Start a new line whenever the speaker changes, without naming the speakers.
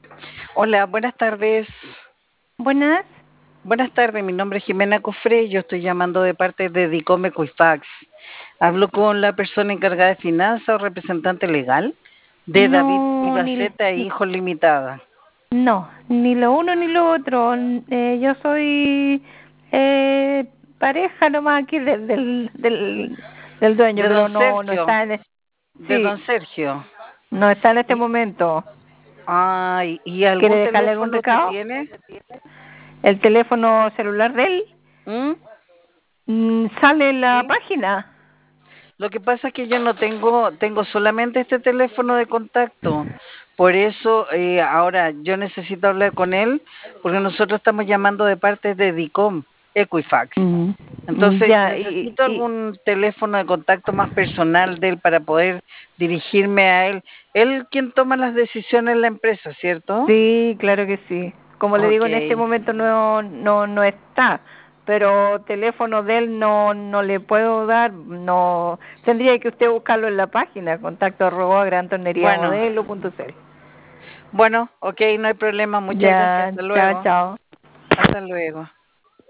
Hola, buenas tardes.
Buenas.
Buenas tardes, mi nombre es Jimena Cofré, yo estoy llamando de parte de Dicom Equifax. Hablo con la persona encargada de finanzas o representante legal de David
No,
Gaceta e Hijos Limitada.
no, ni lo uno ni lo otro. Yo soy pareja nomás aquí del dueño,
De don
pero no
Sergio,
está
de
sí,
don Sergio.
no está en este
Y,
momento.
¿y
¿Quiere
algún
dejarle algún
teléfono usted
recado?
tiene?
El teléfono celular de él
¿Mm?
sale en la
¿Sí?
página.
Lo que pasa es que yo no tengo solamente este teléfono de contacto. Por eso ahora yo necesito hablar con él, porque nosotros estamos llamando de parte de DICOM, Equifax.
Mm,
Entonces
ya,
necesito algún teléfono de contacto más personal de él para poder dirigirme a él. Él quien toma las decisiones en la empresa, ¿cierto?
sí, claro que sí. Como le
Ok.
digo, en este momento no está, pero teléfono de él no le puedo dar, no, tendría que usted buscarlo en la página, contacto arroba
Bueno,
grantorneriamodelo.cl.
bueno, ok, no hay problema. Muchas gracias.
Ya,
Hasta
chao,
luego.
chao.
Hasta luego.